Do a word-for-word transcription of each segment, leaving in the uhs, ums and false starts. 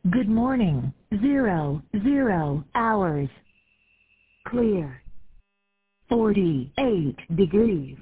Good morning. Zero, zero hours. Clear. forty-eight degrees.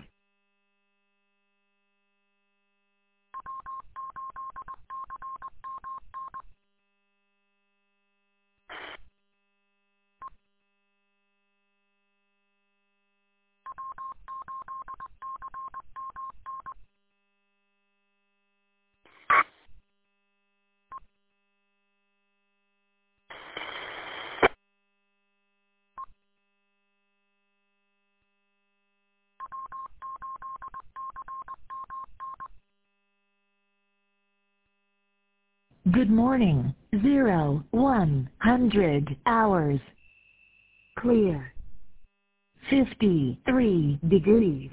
Good morning. Zero, one hundred hours. Clear. fifty-three degrees.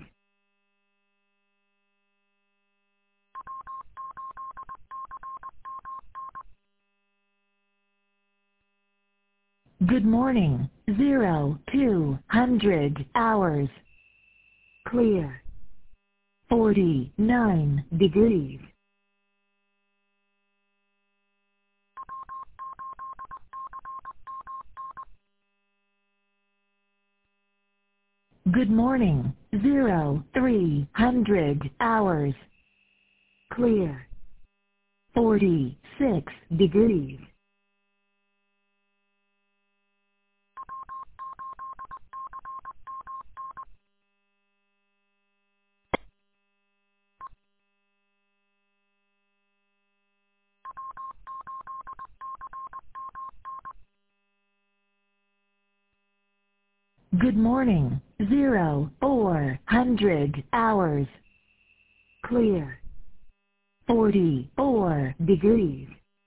Good morning. Zero, two hundred hours. Clear. forty-nine degrees. Good morning. Zero, three hundred hours. Clear. forty-six degrees. Good morning. Zero, four hundred hours. Clear. forty-four degrees.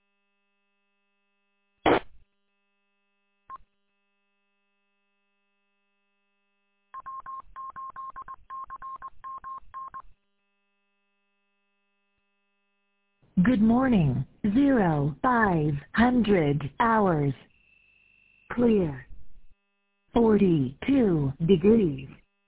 Good morning. Zero, five hundred hours. Clear. forty-two degrees.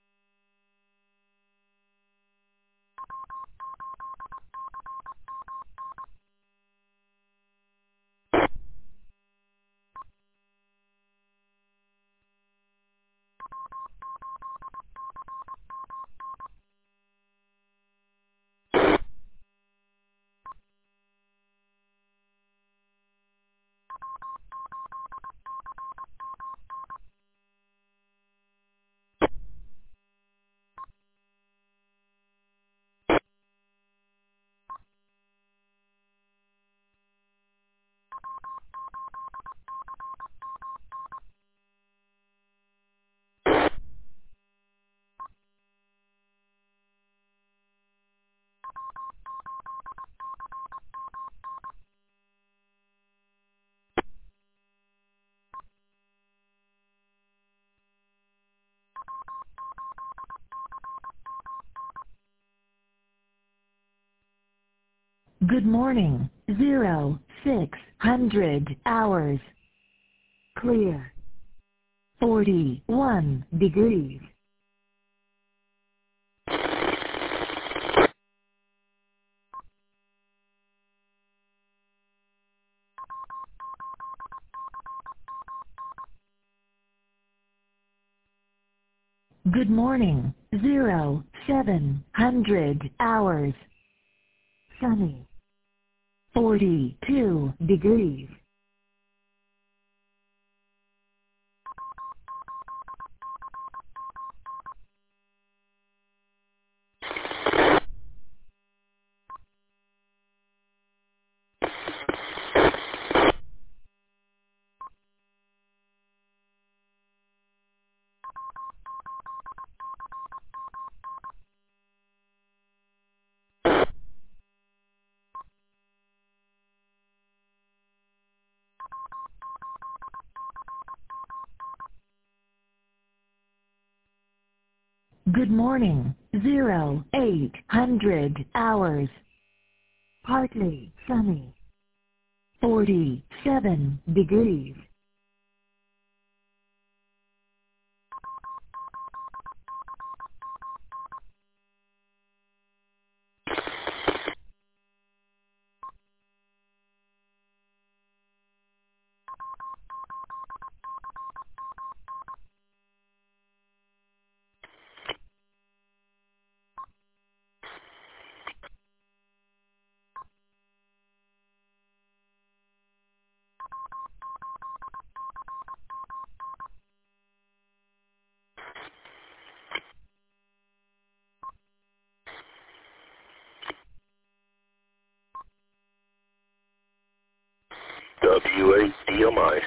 Good morning. Zero, six hundred hours. Clear. forty-one degrees. Good morning. Zero, seven hundred hours. Sunny. forty-two degrees. Good morning. Zero, eight hundred hours. Partly sunny. forty-seven degrees. W eight D M I.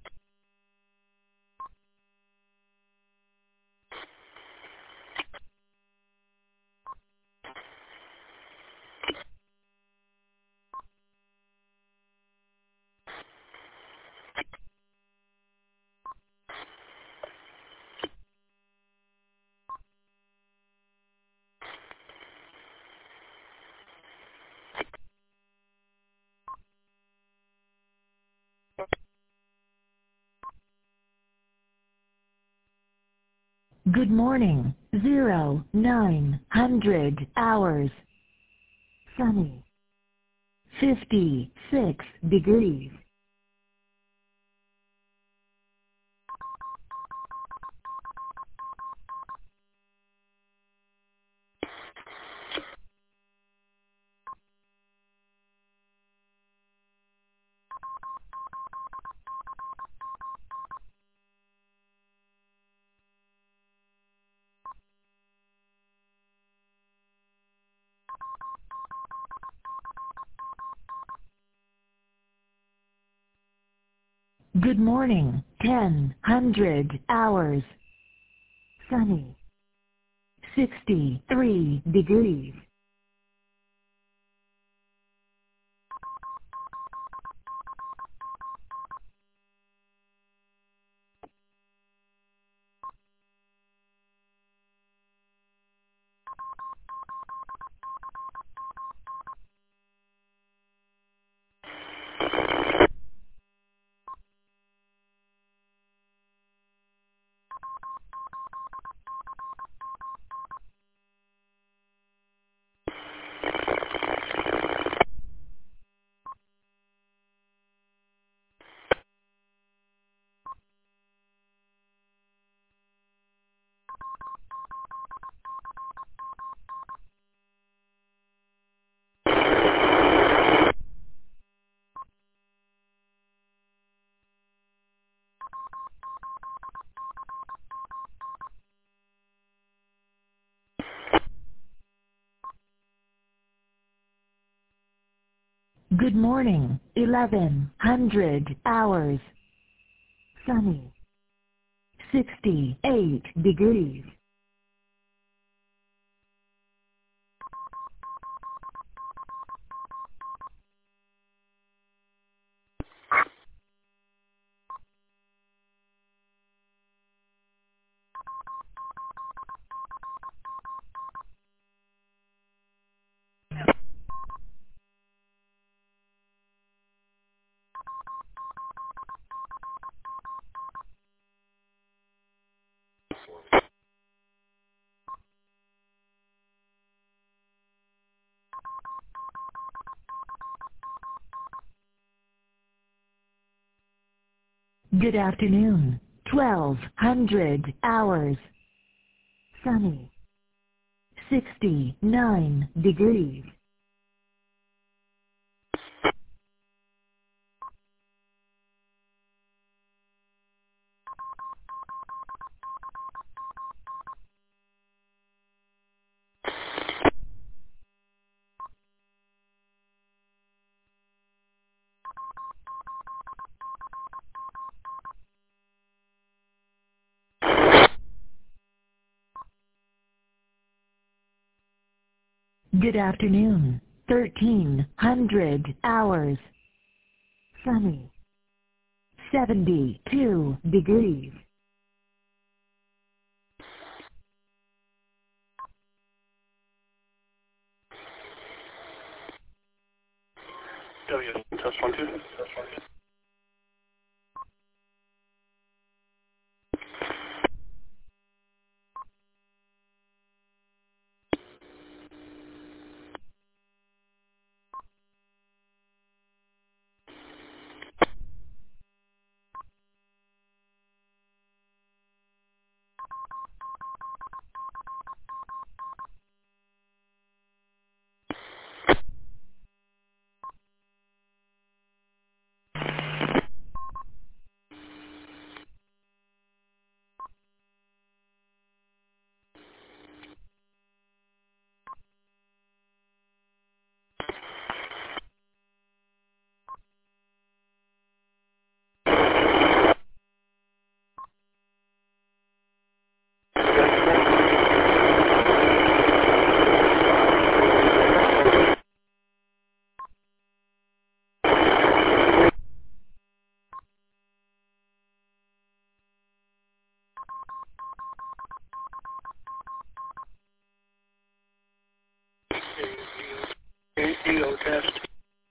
Good morning. Zero, nine hundred hours. Sunny. fifty-six degrees. Good morning. ten hundred hours. Sunny. sixty-three degrees. Good morning. eleven hundred hours. Sunny. sixty-eight degrees. Good afternoon. twelve hundred hours. Sunny. sixty-nine degrees. Good afternoon. thirteen hundred hours. Sunny. seventy-two degrees. W test one two. Test one two. Test.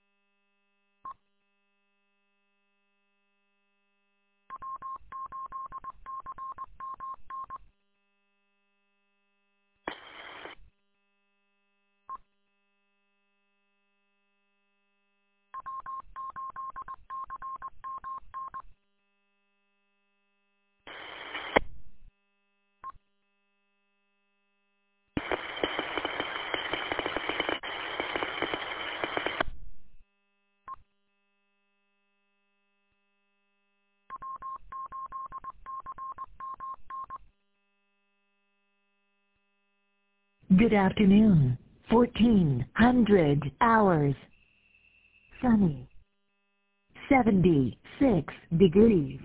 Good afternoon. fourteen hundred hours. Sunny. seventy-six degrees.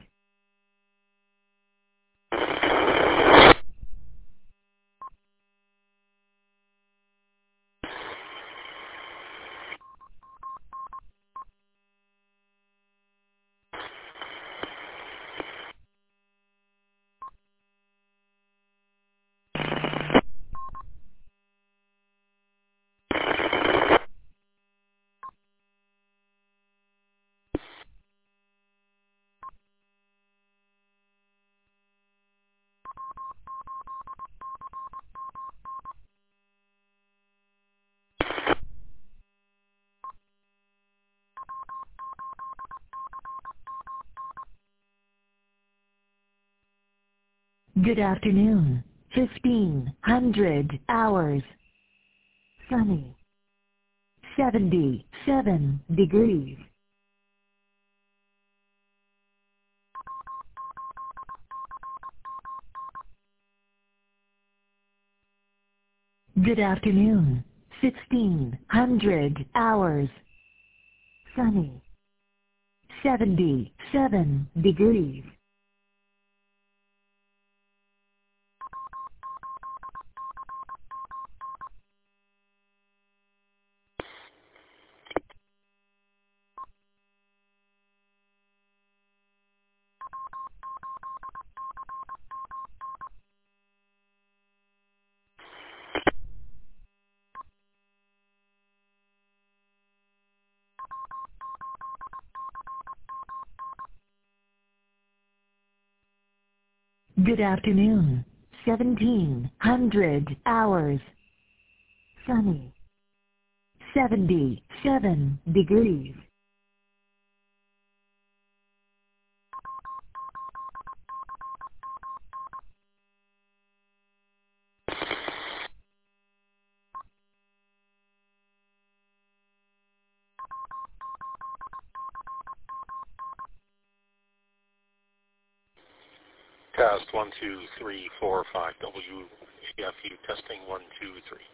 Good afternoon. fifteen hundred hours. Sunny. seventy-seven degrees. Good afternoon. sixteen hundred hours. Sunny. seventy-seven degrees. Good afternoon. seventeen hundred hours. Sunny. seventy-seven degrees. Test one, two, three, four, five. W A F U testing one, two, three.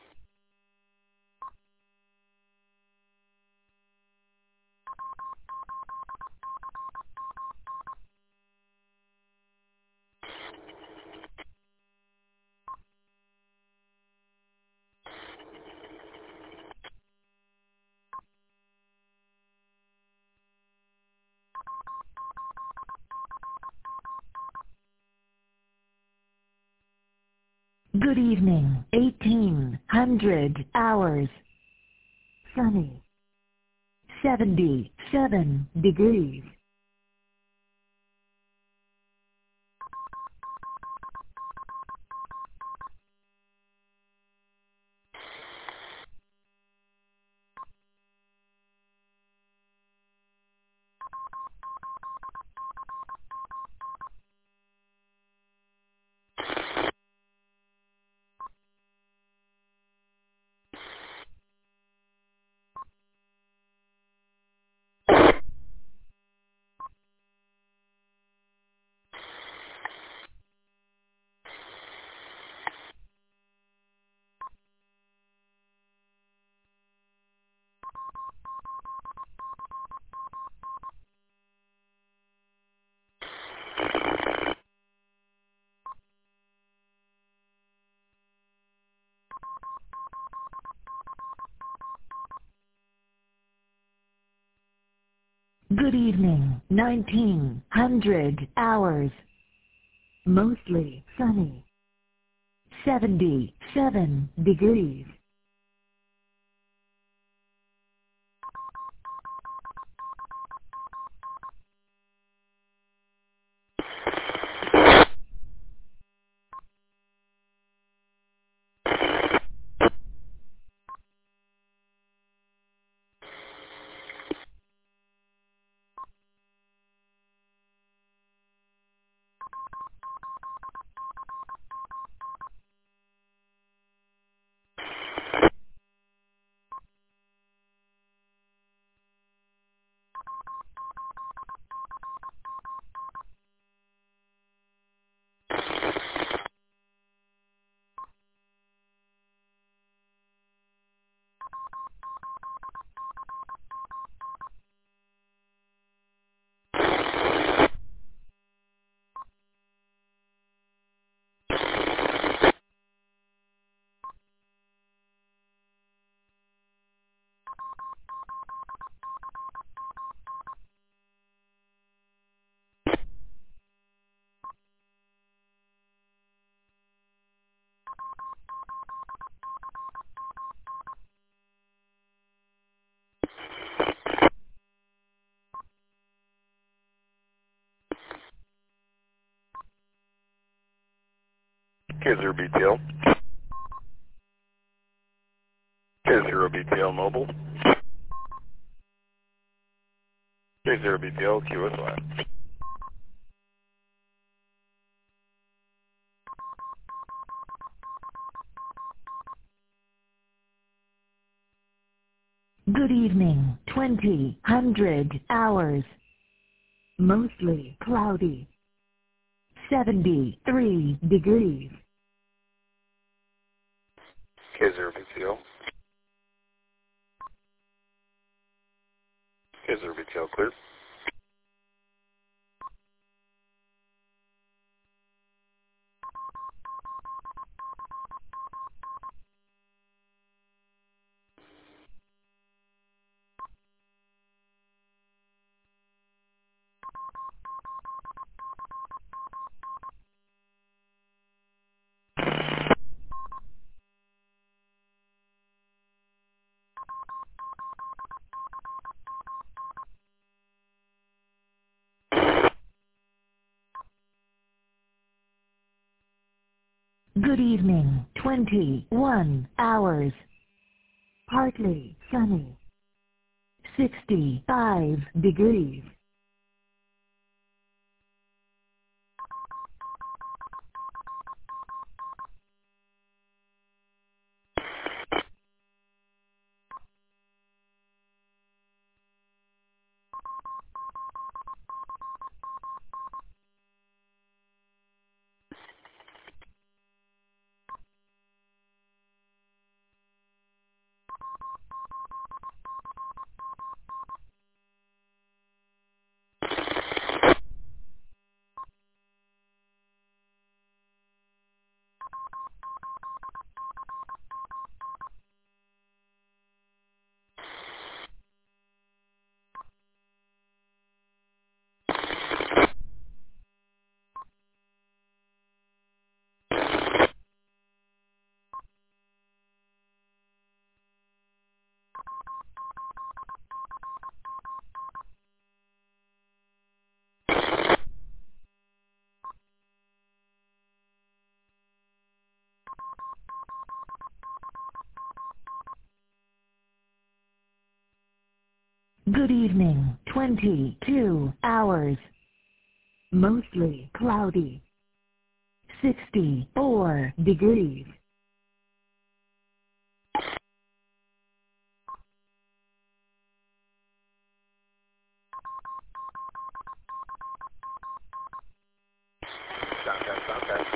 Good evening. eighteen hundred hours. Sunny. seventy-seven degrees. Good evening. nineteen hundred hours. Mostly sunny. seventy-seven degrees. K zero B T L. K zero B T L mobile. K zero B T L Q S Y. Good evening, twenty hundred hours. Mostly cloudy. seventy-three degrees. K zero B T L. K zero B T L clear. Good evening, twenty-one hours. Partly sunny. sixty-five degrees. Good evening, twenty-two hours. Mostly cloudy. sixty-four degrees. Contact, contact.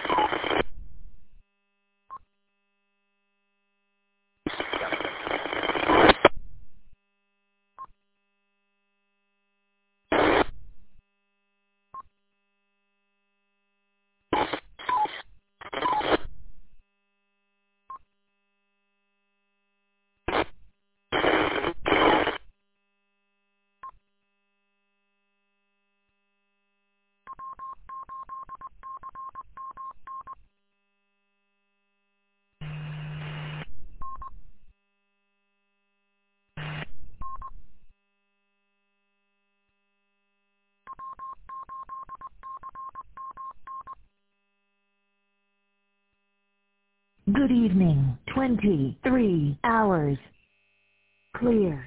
Good evening, twenty-three hours. Clear.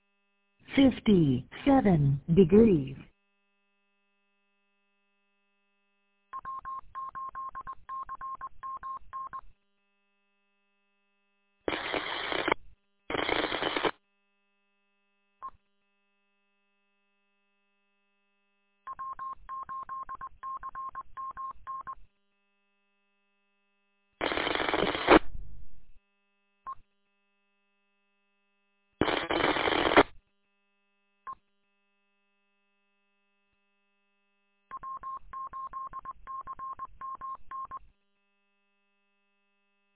fifty-seven degrees.